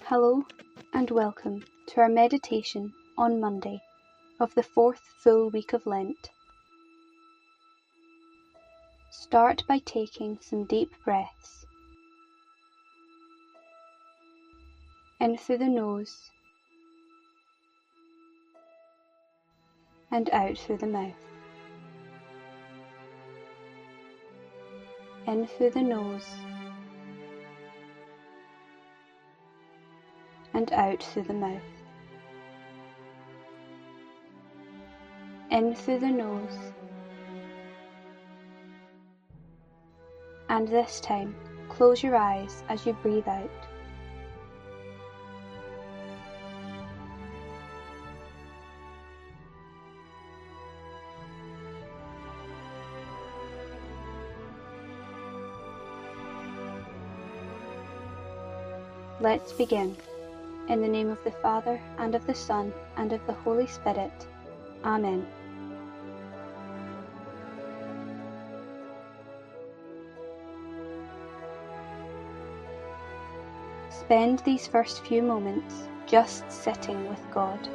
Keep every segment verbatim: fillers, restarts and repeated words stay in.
Hello and welcome to our meditation on Monday of the fourth full week of Lent. Start by taking some deep breaths in through the nose and out through the mouth. In through the nose and out through the mouth. In through the nose, and this time close your eyes as you breathe out. Let's begin. In the name of the Father, and of the Son, and of the Holy Spirit. Amen. Spend these first few moments just sitting with God.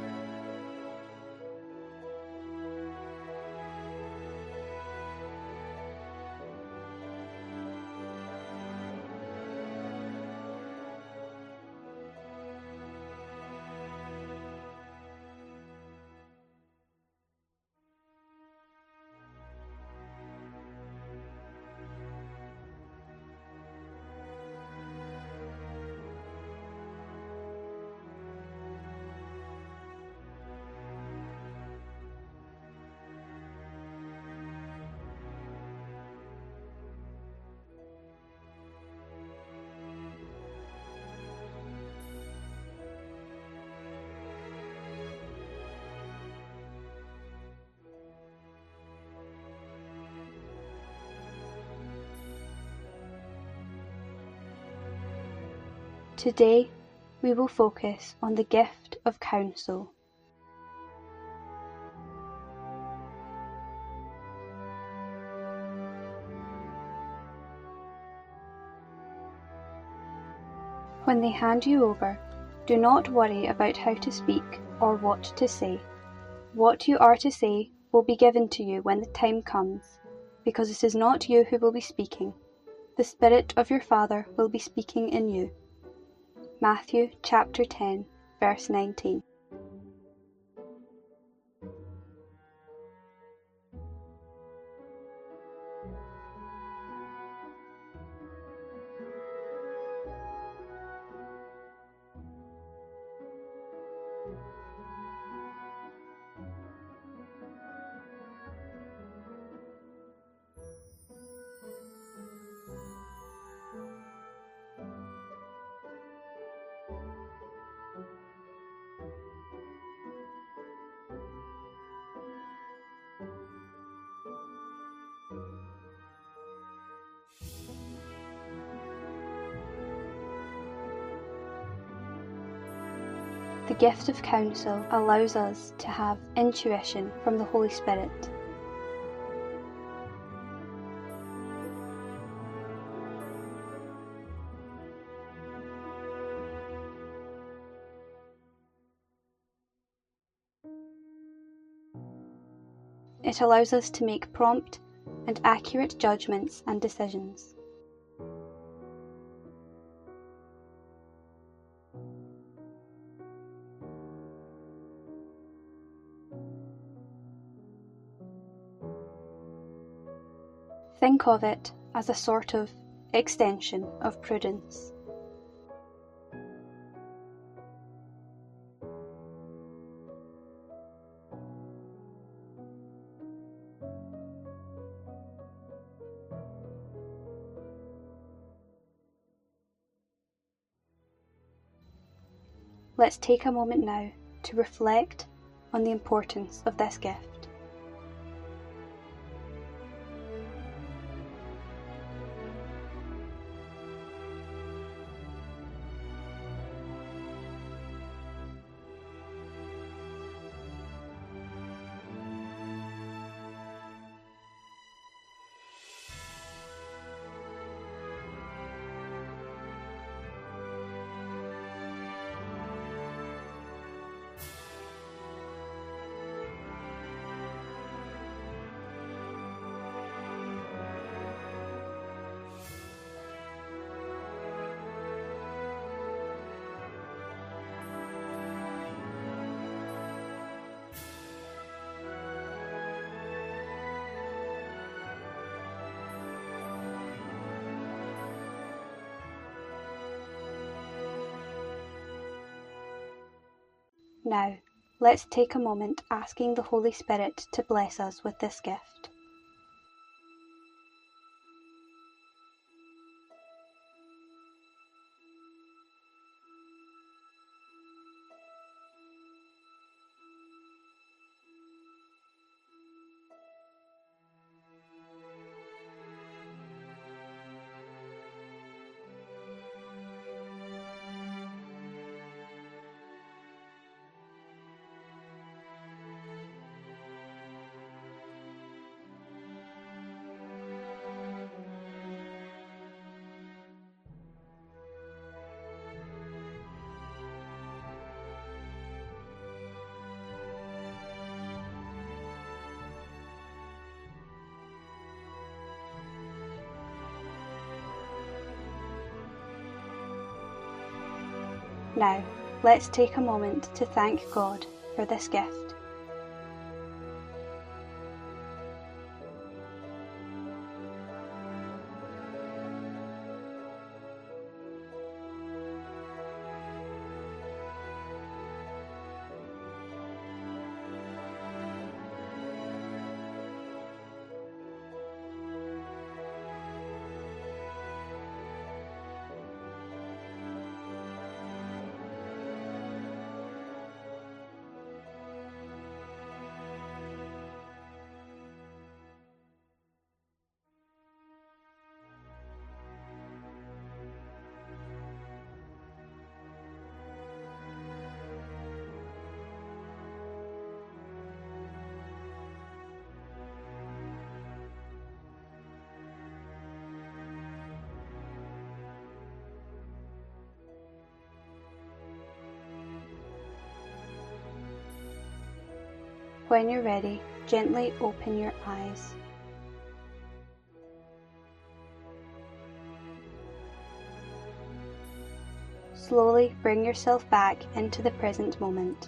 Today, we will focus on the gift of counsel. When they hand you over, do not worry about how to speak or what to say. What you are to say will be given to you when the time comes, because it is not you who will be speaking. The Spirit of your Father will be speaking in you. Matthew chapter ten, verse nineteen. The gift of counsel allows us to have intuition from the Holy Spirit. It allows us to make prompt and accurate judgments and decisions. Think of it as a sort of extension of prudence. Let's take a moment now to reflect on the importance of this gift. Now, let's take a moment asking the Holy Spirit to bless us with this gift. Now, let's take a moment to thank God for this gift. When you're ready, gently open your eyes. Slowly bring yourself back into the present moment.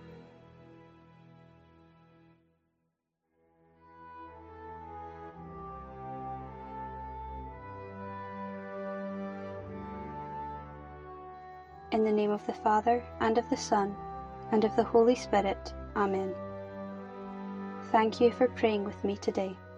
In the name of the Father, and of the Son, and of the Holy Spirit. Amen. Thank you for praying with me today.